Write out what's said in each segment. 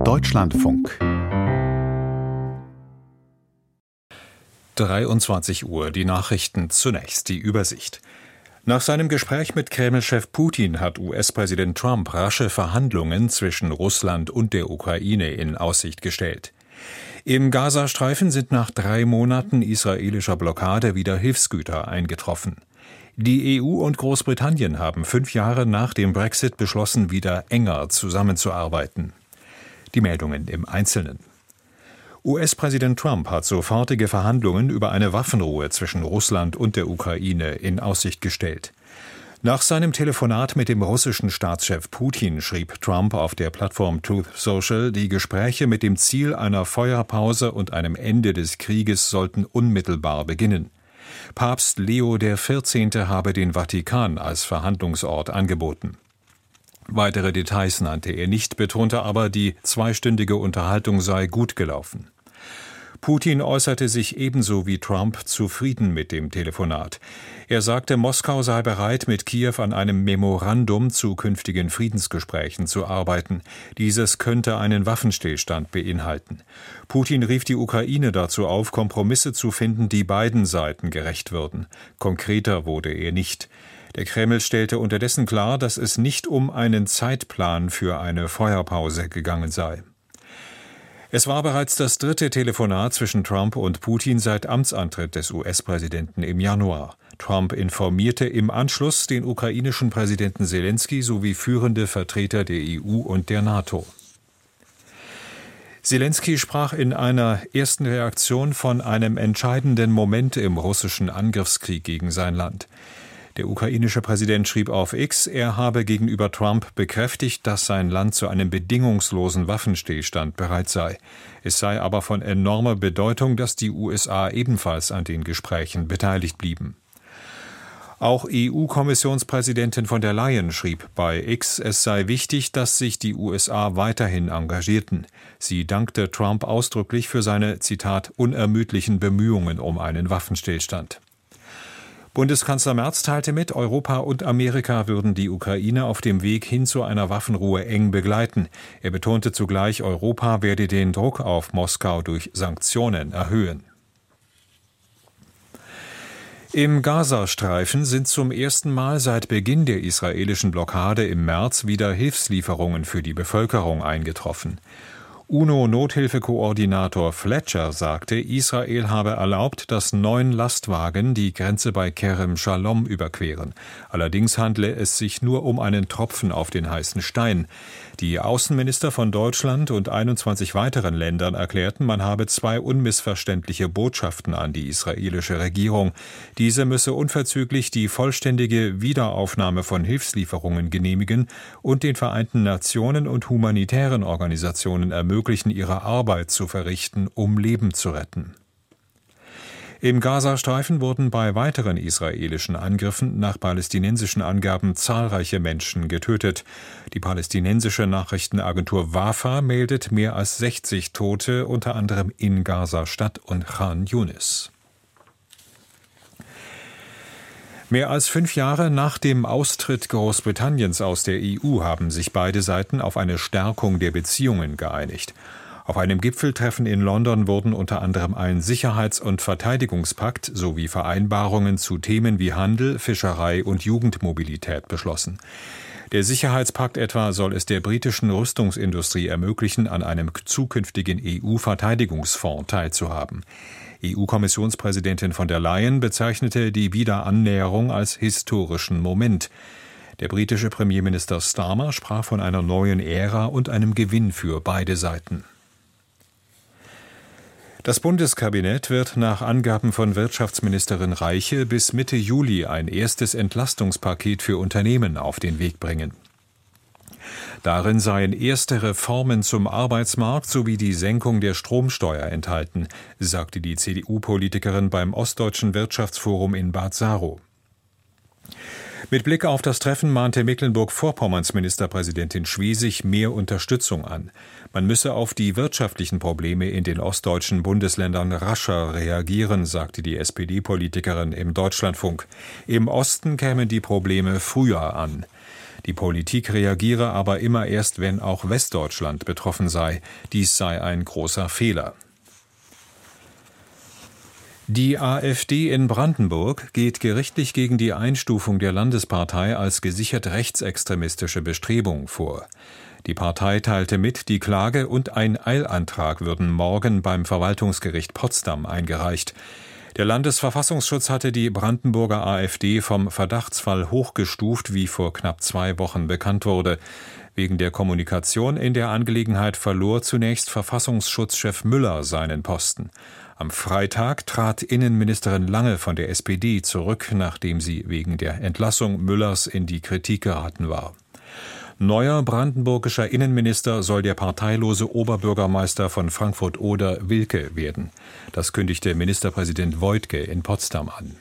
Deutschlandfunk 23 Uhr, die Nachrichten, zunächst die Übersicht. Nach seinem Gespräch mit Kreml-Chef Putin hat US-Präsident Trump rasche Verhandlungen zwischen Russland und der Ukraine in Aussicht gestellt. Im Gazastreifen sind nach 3 Monaten israelischer Blockade wieder Hilfsgüter eingetroffen. Die EU und Großbritannien haben 5 Jahre nach dem Brexit beschlossen, wieder enger zusammenzuarbeiten. Die Meldungen im Einzelnen. US-Präsident Trump hat sofortige Verhandlungen über eine Waffenruhe zwischen Russland und der Ukraine in Aussicht gestellt. Nach seinem Telefonat mit dem russischen Staatschef Putin schrieb Trump auf der Plattform Truth Social, die Gespräche mit dem Ziel einer Feuerpause und einem Ende des Krieges sollten unmittelbar beginnen. Papst Leo XIV. Habe den Vatikan als Verhandlungsort angeboten. Weitere Details nannte er nicht, betonte aber, die 2-stündige Unterhaltung sei gut gelaufen. Putin äußerte sich ebenso wie Trump zufrieden mit dem Telefonat. Er sagte, Moskau sei bereit, mit Kiew an einem Memorandum zu künftigen Friedensgesprächen zu arbeiten. Dieses könnte einen Waffenstillstand beinhalten. Putin rief die Ukraine dazu auf, Kompromisse zu finden, die beiden Seiten gerecht würden. Konkreter wurde er nicht. Der Kreml stellte unterdessen klar, dass es nicht um einen Zeitplan für eine Feuerpause gegangen sei. Es war bereits das 3. Telefonat zwischen Trump und Putin seit Amtsantritt des US-Präsidenten im Januar. Trump informierte im Anschluss den ukrainischen Präsidenten Selenskyj sowie führende Vertreter der EU und der NATO. Selenskyj sprach in einer ersten Reaktion von einem entscheidenden Moment im russischen Angriffskrieg gegen sein Land. Der ukrainische Präsident schrieb auf X, er habe gegenüber Trump bekräftigt, dass sein Land zu einem bedingungslosen Waffenstillstand bereit sei. Es sei aber von enormer Bedeutung, dass die USA ebenfalls an den Gesprächen beteiligt blieben. Auch EU-Kommissionspräsidentin von der Leyen schrieb bei X, es sei wichtig, dass sich die USA weiterhin engagierten. Sie dankte Trump ausdrücklich für seine, Zitat, unermüdlichen Bemühungen um einen Waffenstillstand. Bundeskanzler Merz teilte mit, Europa und Amerika würden die Ukraine auf dem Weg hin zu einer Waffenruhe eng begleiten. Er betonte zugleich, Europa werde den Druck auf Moskau durch Sanktionen erhöhen. Im Gazastreifen sind zum ersten Mal seit Beginn der israelischen Blockade im März wieder Hilfslieferungen für die Bevölkerung eingetroffen. UNO-Nothilfekoordinator Fletcher sagte, Israel habe erlaubt, dass 9 Lastwagen die Grenze bei Kerem Shalom überqueren. Allerdings handle es sich nur um einen Tropfen auf den heißen Stein. Die Außenminister von Deutschland und 21 weiteren Ländern erklärten, man habe 2 unmissverständliche Botschaften an die israelische Regierung. Diese müsse unverzüglich die vollständige Wiederaufnahme von Hilfslieferungen genehmigen und den Vereinten Nationen und humanitären Organisationen ermöglichen, ihre Arbeit zu verrichten, um Leben zu retten. Im Gazastreifen wurden bei weiteren israelischen Angriffen nach palästinensischen Angaben zahlreiche Menschen getötet. Die palästinensische Nachrichtenagentur Wafa meldet mehr als 60 Tote, unter anderem in Gaza-Stadt und Khan Yunis. Mehr als 5 Jahre nach dem Austritt Großbritanniens aus der EU haben sich beide Seiten auf eine Stärkung der Beziehungen geeinigt. Auf einem Gipfeltreffen in London wurden unter anderem ein Sicherheits- und Verteidigungspakt sowie Vereinbarungen zu Themen wie Handel, Fischerei und Jugendmobilität beschlossen. Der Sicherheitspakt etwa soll es der britischen Rüstungsindustrie ermöglichen, an einem zukünftigen EU-Verteidigungsfonds teilzuhaben. EU-Kommissionspräsidentin von der Leyen bezeichnete die Wiederannäherung als historischen Moment. Der britische Premierminister Starmer sprach von einer neuen Ära und einem Gewinn für beide Seiten. Das Bundeskabinett wird nach Angaben von Wirtschaftsministerin Reiche bis Mitte Juli ein erstes Entlastungspaket für Unternehmen auf den Weg bringen. Darin seien erste Reformen zum Arbeitsmarkt sowie die Senkung der Stromsteuer enthalten, sagte die CDU-Politikerin beim Ostdeutschen Wirtschaftsforum in Bad Saro. Mit Blick auf das Treffen mahnte Mecklenburg-Vorpommerns Ministerpräsidentin Schwesig mehr Unterstützung an. Man müsse auf die wirtschaftlichen Probleme in den ostdeutschen Bundesländern rascher reagieren, sagte die SPD-Politikerin im Deutschlandfunk. Im Osten kämen die Probleme früher an. Die Politik reagiere aber immer erst, wenn auch Westdeutschland betroffen sei. Dies sei ein großer Fehler. Die AfD in Brandenburg geht gerichtlich gegen die Einstufung der Landespartei als gesichert rechtsextremistische Bestrebung vor. Die Partei teilte mit, die Klage und ein Eilantrag würden morgen beim Verwaltungsgericht Potsdam eingereicht. Der Landesverfassungsschutz hatte die Brandenburger AfD vom Verdachtsfall hochgestuft, wie vor knapp 2 Wochen bekannt wurde. Wegen der Kommunikation in der Angelegenheit verlor zunächst Verfassungsschutzchef Müller seinen Posten. Am Freitag trat Innenministerin Lange von der SPD zurück, nachdem sie wegen der Entlassung Müllers in die Kritik geraten war. Neuer brandenburgischer Innenminister soll der parteilose Oberbürgermeister von Frankfurt-Oder Wilke werden. Das kündigte Ministerpräsident Woidke in Potsdam an.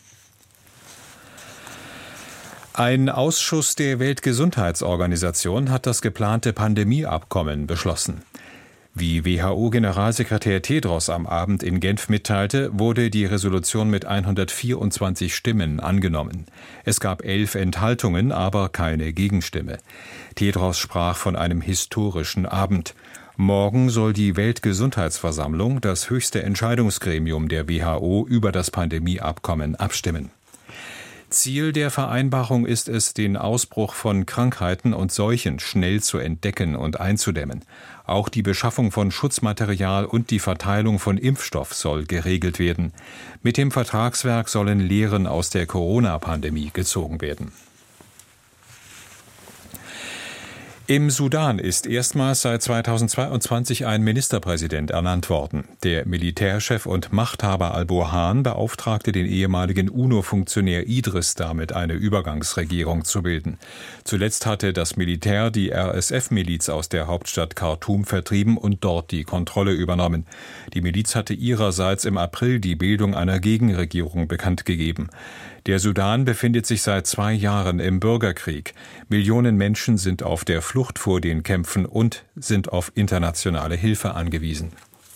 Ein Ausschuss der Weltgesundheitsorganisation hat das geplante Pandemieabkommen beschlossen. Wie WHO-Generalsekretär Tedros am Abend in Genf mitteilte, wurde die Resolution mit 124 Stimmen angenommen. Es gab 11 Enthaltungen, aber keine Gegenstimme. Tedros sprach von einem historischen Abend. Morgen soll die Weltgesundheitsversammlung, das höchste Entscheidungsgremium der WHO, über das Pandemieabkommen abstimmen. Ziel der Vereinbarung ist es, den Ausbruch von Krankheiten und Seuchen schnell zu entdecken und einzudämmen. Auch die Beschaffung von Schutzmaterial und die Verteilung von Impfstoff soll geregelt werden. Mit dem Vertragswerk sollen Lehren aus der Corona-Pandemie gezogen werden. Im Sudan ist erstmals seit 2022 ein Ministerpräsident ernannt worden. Der Militärchef und Machthaber al-Burhan beauftragte den ehemaligen UNO-Funktionär Idris damit, eine Übergangsregierung zu bilden. Zuletzt hatte das Militär die RSF-Miliz aus der Hauptstadt Khartoum vertrieben und dort die Kontrolle übernommen. Die Miliz hatte ihrerseits im April die Bildung einer Gegenregierung bekannt gegeben. Der Sudan befindet sich seit 2 Jahren im Bürgerkrieg. Millionen Menschen sind auf der Flucht vor den Kämpfen und sind auf internationale Hilfe angewiesen.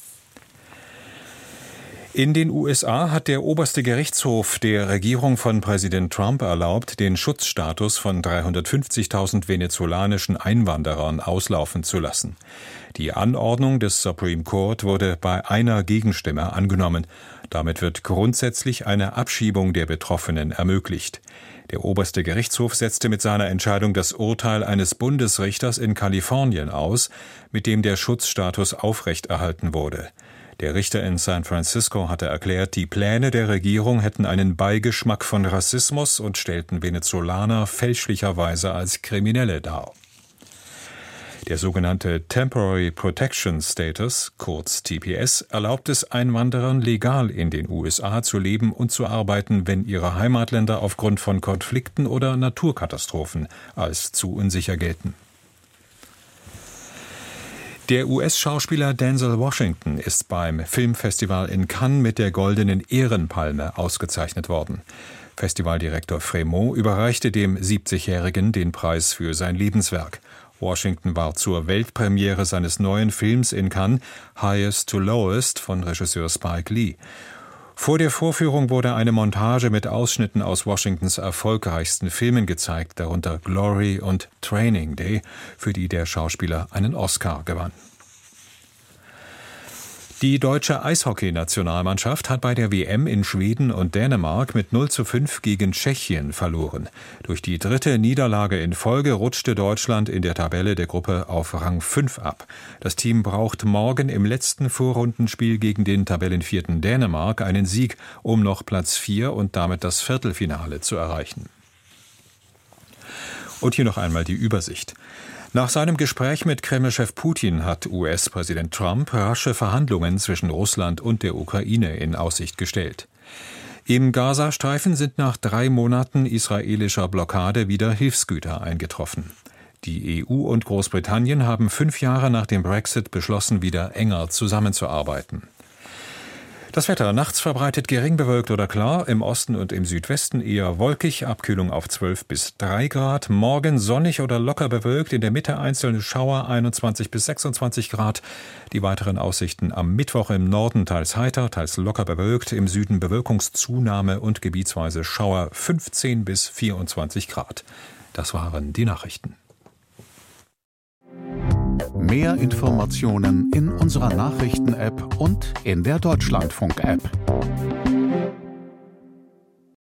In den USA hat der oberste Gerichtshof der Regierung von Präsident Trump erlaubt, den Schutzstatus von 350.000 venezolanischen Einwanderern auslaufen zu lassen. Die Anordnung des Supreme Court wurde bei einer Gegenstimme angenommen. Damit wird grundsätzlich eine Abschiebung der Betroffenen ermöglicht. Der oberste Gerichtshof setzte mit seiner Entscheidung das Urteil eines Bundesrichters in Kalifornien aus, mit dem der Schutzstatus aufrechterhalten wurde. Der Richter in San Francisco hatte erklärt, die Pläne der Regierung hätten einen Beigeschmack von Rassismus und stellten Venezolaner fälschlicherweise als Kriminelle dar. Der sogenannte Temporary Protection Status, kurz TPS, erlaubt es Einwanderern legal in den USA zu leben und zu arbeiten, wenn ihre Heimatländer aufgrund von Konflikten oder Naturkatastrophen als zu unsicher gelten. Der US-Schauspieler Denzel Washington ist beim Filmfestival in Cannes mit der Goldenen Ehrenpalme ausgezeichnet worden. Festivaldirektor Frémaux überreichte dem 70-Jährigen den Preis für sein Lebenswerk. Washington war zur Weltpremiere seines neuen Films in Cannes Highest to Lowest von Regisseur Spike Lee. Vor der Vorführung wurde eine Montage mit Ausschnitten aus Washingtons erfolgreichsten Filmen gezeigt, darunter Glory und Training Day, für die der Schauspieler einen Oscar gewann. Die deutsche Eishockey-Nationalmannschaft hat bei der WM in Schweden und Dänemark mit 0:5 gegen Tschechien verloren. Durch die 3. Niederlage in Folge rutschte Deutschland in der Tabelle der Gruppe auf Rang 5 ab. Das Team braucht morgen im letzten Vorrundenspiel gegen den Tabellenvierten Dänemark einen Sieg, um noch Platz 4 und damit das Viertelfinale zu erreichen. Und hier noch einmal die Übersicht. Nach seinem Gespräch mit Kreml-Chef Putin hat US-Präsident Trump rasche Verhandlungen zwischen Russland und der Ukraine in Aussicht gestellt. Im Gazastreifen sind nach 3 Monaten israelischer Blockade wieder Hilfsgüter eingetroffen. Die EU und Großbritannien haben 5 Jahre nach dem Brexit beschlossen, wieder enger zusammenzuarbeiten. Das Wetter: nachts verbreitet gering bewölkt oder klar, im Osten und im Südwesten eher wolkig, Abkühlung auf 12 bis 3 Grad. Morgen sonnig oder locker bewölkt, in der Mitte einzelne Schauer, 21 bis 26 Grad. Die weiteren Aussichten: am Mittwoch im Norden teils heiter, teils locker bewölkt, im Süden Bewölkungszunahme und gebietsweise Schauer, 15 bis 24 Grad. Das waren die Nachrichten. Mehr Informationen in unserer Nachrichten-App und in der Deutschlandfunk-App.